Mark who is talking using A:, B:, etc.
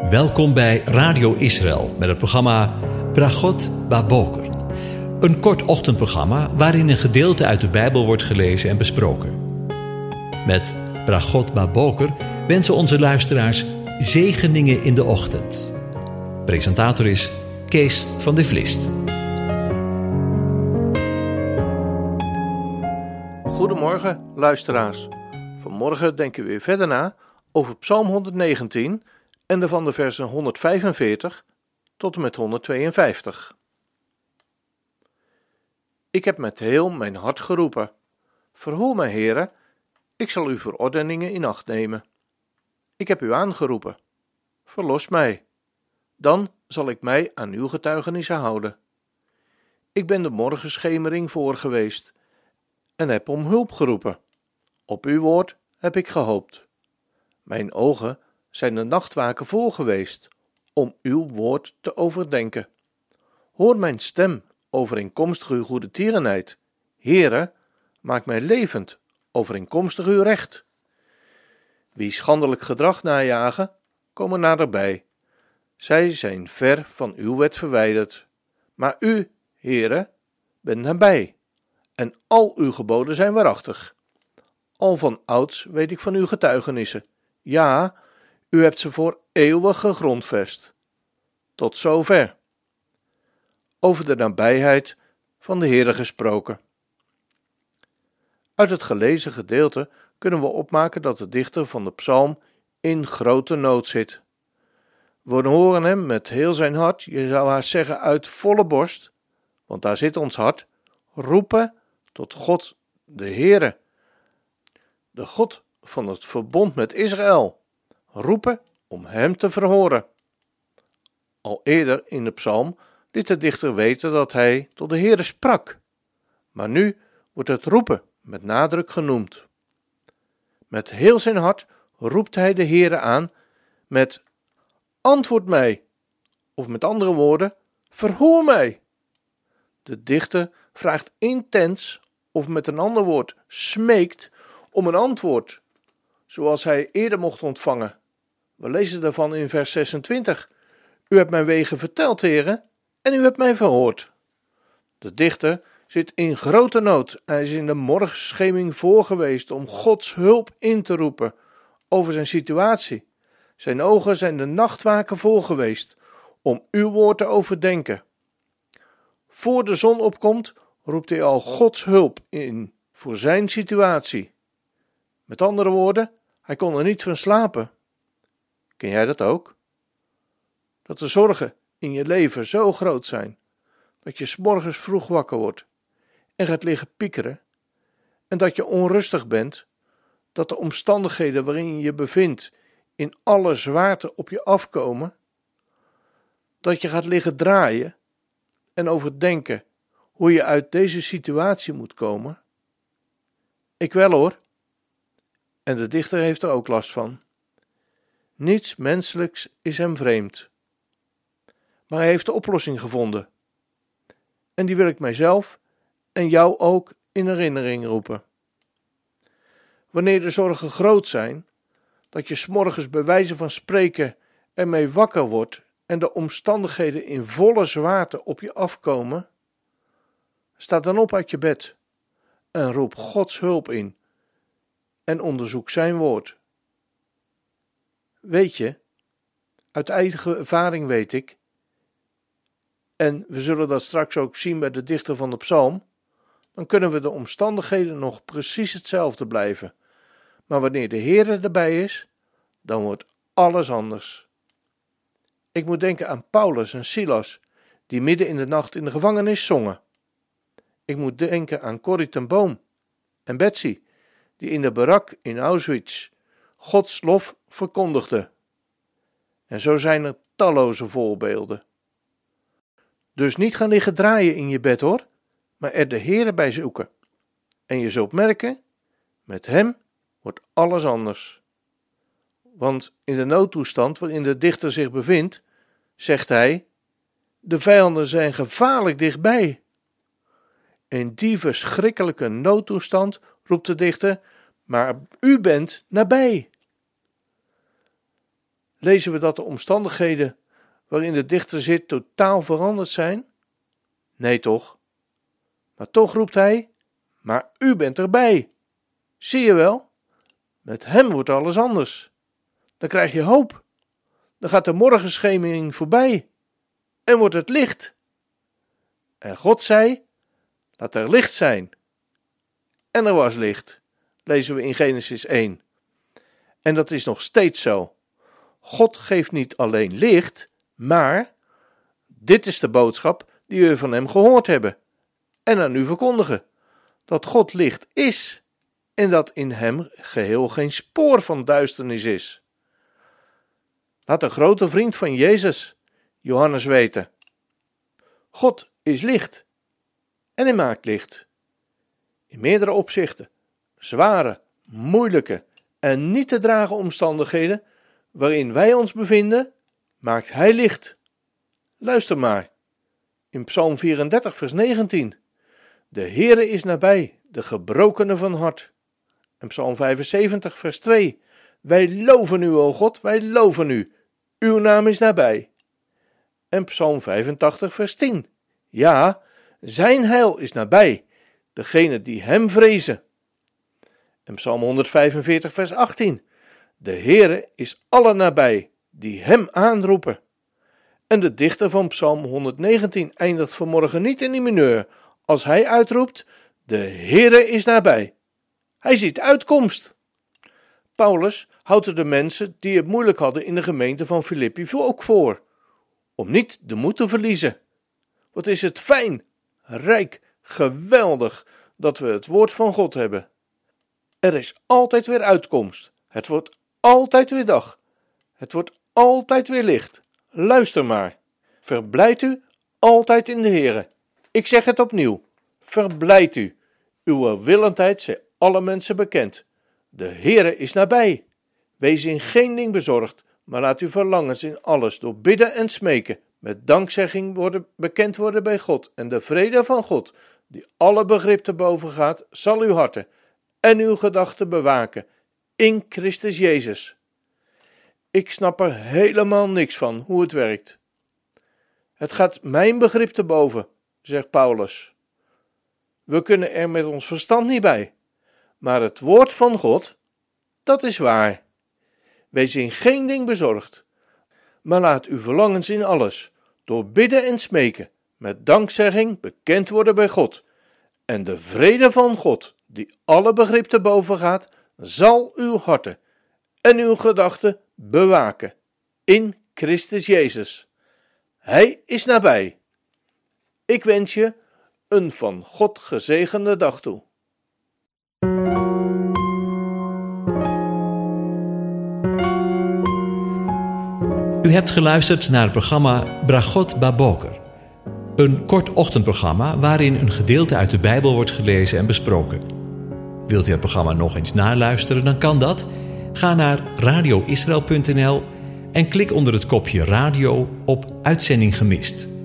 A: Welkom bij Radio Israël met het programma Bragot Baboker. Een kort ochtendprogramma waarin een gedeelte uit de Bijbel wordt gelezen en besproken. Met Bragot Baboker wensen onze luisteraars zegeningen in de ochtend. Presentator is Kees van de Vlist.
B: Goedemorgen luisteraars. Vanmorgen denken we weer verder na over Psalm 119 en van de versen 145 tot en met 152. Ik heb met heel mijn hart geroepen. Verhoor mij, Heere, ik zal uw verordeningen in acht nemen. Ik heb u aangeroepen. Verlos mij. Dan zal ik mij aan uw getuigenissen houden. Ik ben de morgenschemering voor geweest en heb om hulp geroepen. Op uw woord heb ik gehoopt. Mijn ogen zijn de nachtwaken voor geweest, om uw woord te overdenken. Hoor mijn stem, overeenkomstig uw goede tierenheid. Heere, maak mij levend, overeenkomstig uw recht. Wie schandelijk gedrag najagen, komen naderbij. Zij zijn ver van uw wet verwijderd. Maar u, Heere, bent nabij, en al uw geboden zijn waarachtig. Al van ouds weet ik van uw getuigenissen. Ja, u hebt ze voor eeuwig gegrondvest. Tot zover. Over de nabijheid van de Heere gesproken. Uit het gelezen gedeelte kunnen we opmaken dat de dichter van de psalm in grote nood zit. We horen hem met heel zijn hart, je zou haast zeggen uit volle borst, want daar zit ons hart, roepen tot God de Heere, de God van het verbond met Israël, roepen om hem te verhoren. Al eerder in de psalm liet de dichter weten dat hij tot de Heere sprak, maar nu wordt het roepen met nadruk genoemd. Met heel zijn hart roept hij de Heere aan met antwoord mij, of met andere woorden, verhoor mij. De dichter vraagt intens, of met een ander woord, smeekt om een antwoord, zoals hij eerder mocht ontvangen. We lezen daarvan in vers 26. U hebt mijn wegen verteld, Heere, en u hebt mij verhoord. De dichter zit in grote nood. Hij is in de morgenschemering voor geweest om Gods hulp in te roepen over zijn situatie. Zijn ogen zijn de nachtwaken voor geweest om uw woord te overdenken. Voor de zon opkomt, roept hij al Gods hulp in voor zijn situatie. Met andere woorden, hij kon er niet van slapen. Ken jij dat ook? Dat de zorgen in je leven zo groot zijn, dat je 's morgens vroeg wakker wordt en gaat liggen piekeren, en dat je onrustig bent, dat de omstandigheden waarin je je bevindt in alle zwaarte op je afkomen, dat je gaat liggen draaien en overdenken hoe je uit deze situatie moet komen? Ik wel hoor. En de dichter heeft er ook last van. Niets menselijks is hem vreemd. Maar hij heeft de oplossing gevonden. En die wil ik mijzelf en jou ook in herinnering roepen. Wanneer de zorgen groot zijn, dat je 's morgens bij wijze van spreken ermee wakker wordt en de omstandigheden in volle zwaarte op je afkomen, sta dan op uit je bed en roep Gods hulp in en onderzoek zijn woord. Weet je, uit eigen ervaring weet ik, en we zullen dat straks ook zien bij de dichter van de psalm, dan kunnen we de omstandigheden nog precies hetzelfde blijven. Maar wanneer de Heere erbij is, dan wordt alles anders. Ik moet denken aan Paulus en Silas, die midden in de nacht in de gevangenis zongen. Ik moet denken aan Corrie ten Boom en Betsy, die in de barak in Auschwitz Gods lof verkondigde. En zo zijn er talloze voorbeelden. Dus niet gaan liggen draaien in je bed hoor, maar er de Heere bij zoeken. En je zult merken, met hem wordt alles anders. Want in de noodtoestand waarin de dichter zich bevindt, zegt hij, de vijanden zijn gevaarlijk dichtbij. In die verschrikkelijke noodtoestand roept de dichter, maar u bent nabij. Lezen we dat de omstandigheden waarin de dichter zit totaal veranderd zijn? Nee toch? Maar toch roept hij, maar u bent erbij. Zie je wel? Met hem wordt alles anders. Dan krijg je hoop. Dan gaat de morgenschemering voorbij. En wordt het licht. En God zei, laat er licht zijn. En er was licht, lezen we in Genesis 1. En dat is nog steeds zo. God geeft niet alleen licht, maar dit is de boodschap die we van hem gehoord hebben en aan u verkondigen. Dat God licht is en dat in hem geheel geen spoor van duisternis is. Laat een grote vriend van Jezus, Johannes, weten. God is licht en hij maakt licht. In meerdere opzichten, zware, moeilijke en niet te dragen omstandigheden waarin wij ons bevinden, maakt hij licht. Luister maar, in Psalm 34 vers 19. De Heere is nabij, de gebrokenen van hart. En Psalm 75 vers 2. Wij loven u, o God, wij loven u. Uw naam is nabij. En Psalm 85 vers 10. Ja, zijn heil is nabij, degene die hem vrezen. En Psalm 145 vers 18. De Heere is allen nabij, die hem aanroepen. En de dichter van Psalm 119 eindigt vanmorgen niet in die mineur, als hij uitroept, de Heere is nabij. Hij ziet uitkomst. Paulus houdt er de mensen die het moeilijk hadden in de gemeente van Filippi ook voor, om niet de moed te verliezen. Wat is het fijn, rijk, geweldig dat we het woord van God hebben. Er is altijd weer uitkomst. Het wordt altijd weer dag. Het wordt altijd weer licht. Luister maar. Verblijd u altijd in de Heere. Ik zeg het opnieuw. Verblijd u. Uw welwillendheid zij alle mensen bekend. De Heere is nabij. Wees in geen ding bezorgd, maar laat uw verlangens in alles door bidden en smeken met dankzegging bekend worden bij God. En de vrede van God, die alle begrip te boven gaat, zal uw harten en uw gedachten bewaken in Christus Jezus. Ik snap er helemaal niks van hoe het werkt. Het gaat mijn begrip te boven, zegt Paulus. We kunnen er met ons verstand niet bij. Maar het woord van God, dat is waar. Wees in geen ding bezorgd, maar laat uw verlangens in alles, door bidden en smeken, met dankzegging bekend worden bij God. En de vrede van God, die alle begrip te boven gaat, zal uw harten en uw gedachten bewaken in Christus Jezus. Hij is nabij. Ik wens je een van God gezegende dag toe.
A: U hebt geluisterd naar het programma Bragot Baboker. Een kort ochtendprogramma waarin een gedeelte uit de Bijbel wordt gelezen en besproken. Wilt u het programma nog eens naluisteren, dan kan dat. Ga naar radioisrael.nl en klik onder het kopje radio op Uitzending gemist.